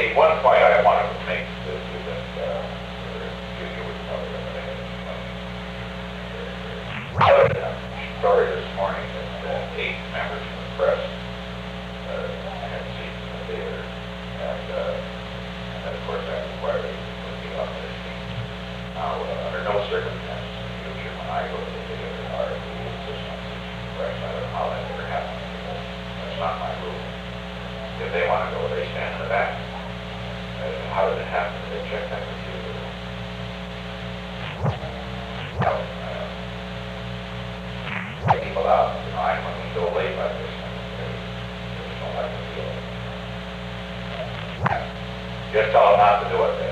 one point I wanted to make is that, Junior would probably recommend a story this morning that 8 members from the press had seats in the theater, and of course that required a review on their seats. Now, under no circumstances in the future, when I go to the theater, our rule insist on seats in the press. I don't know how that ever happened, because that's not my rule. If they want to go, they stand in the back. How did it happen? They checked that computer. No, people out. You know, when we go late like this, they just don't like to feel it. Just tell them not to do it.